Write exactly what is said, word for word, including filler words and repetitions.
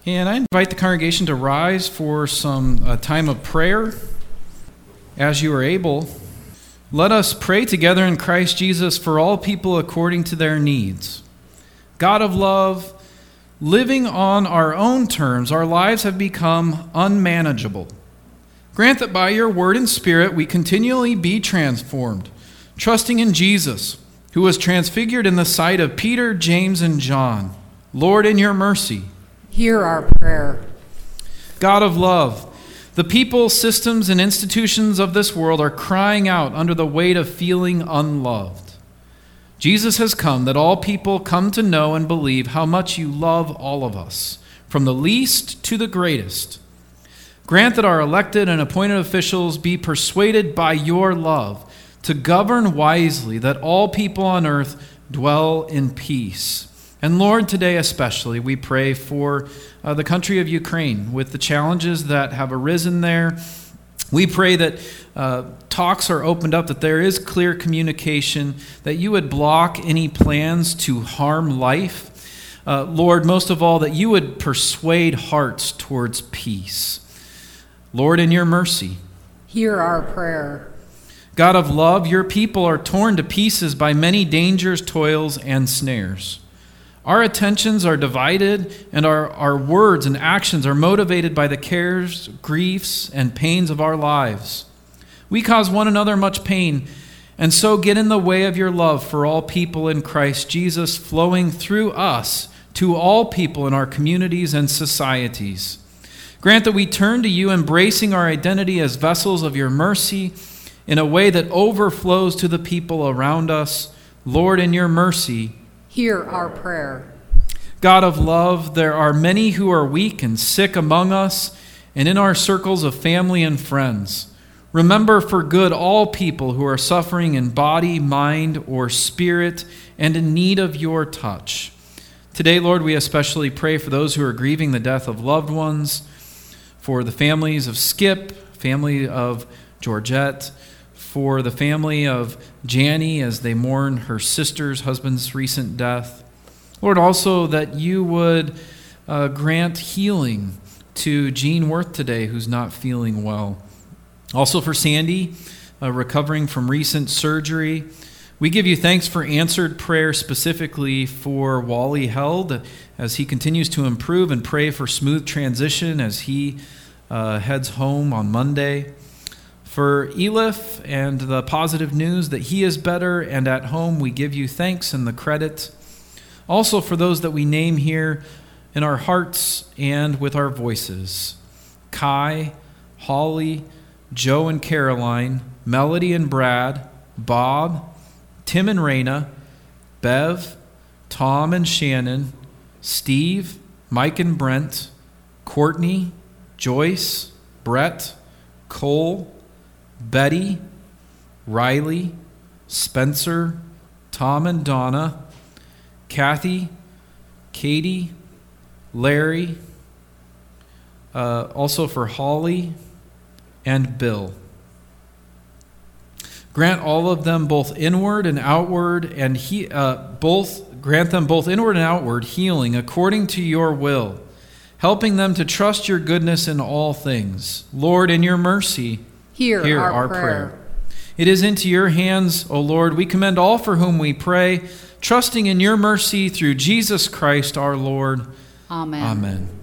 And I invite the congregation to rise for some uh, time of prayer. As you are able, let us pray together in Christ Jesus for all people according to their needs. God of love, living on our own terms, our lives have become unmanageable. Grant that by your word and spirit we continually be transformed, trusting in Jesus, who was transfigured in the sight of Peter, James, and John. Lord, in your mercy, hear our prayer. God of love, the people, systems, and institutions of this world are crying out under the weight of feeling unloved. Jesus has come that all people come to know and believe how much you love all of us, from the least to the greatest. Grant that our elected and appointed officials be persuaded by your love to govern wisely, that all people on earth dwell in peace. And Lord, today especially, we pray for uh, the country of Ukraine with the challenges that have arisen there. We pray that uh, talks are opened up, that there is clear communication, that you would block any plans to harm life. Uh, Lord, most of all, that you would persuade hearts towards peace. Lord, in your mercy, hear our prayer. God of love, your people are torn to pieces by many dangers, toils, and snares. Our attentions are divided, and our, our words and actions are motivated by the cares, griefs, and pains of our lives. We cause one another much pain, and so get in the way of your love for all people in Christ Jesus, flowing through us to all people in our communities and societies. Grant that we turn to you, embracing our identity as vessels of your mercy in a way that overflows to the people around us. Lord, in your mercy, hear our prayer. God of love, there are many who are weak and sick among us and in our circles of family and friends. Remember for good all people who are suffering in body, mind, or spirit and in need of your touch. Today, Lord, we especially pray for those who are grieving the death of loved ones, for the families of Skip, family of Georgette, for the family of Janie as they mourn her sister's husband's recent death. Lord, also that you would uh, grant healing to Jean Worth today, who's not feeling well. Also for Sandy, uh, recovering from recent surgery. We give you thanks for answered prayer, specifically for Wally Held as he continues to improve, and pray for smooth transition as he uh, heads home on Monday. For Elif and the positive news that he is better and at home, we give you thanks and the credit. Also for those that we name here in our hearts and with our voices: Kai, Holly, Joe and Caroline, Melody and Brad, Bob, Tim and Raina, Bev, Tom and Shannon, Steve, Mike and Brent, Courtney, Joyce, Brett, Cole, Betty, Riley, Spencer, Tom and Donna, Kathy, Katie, Larry, uh, also for Holly and Bill. Grant all of them both inward and outward, and he uh, both grant them both inward and outward healing according to your will, helping them to trust your goodness in all things. Lord, in your mercy, hear, hear our, our prayer. prayer. It is into your hands, O Lord, we commend all for whom we pray, trusting in your mercy through Jesus Christ our Lord. Amen. Amen.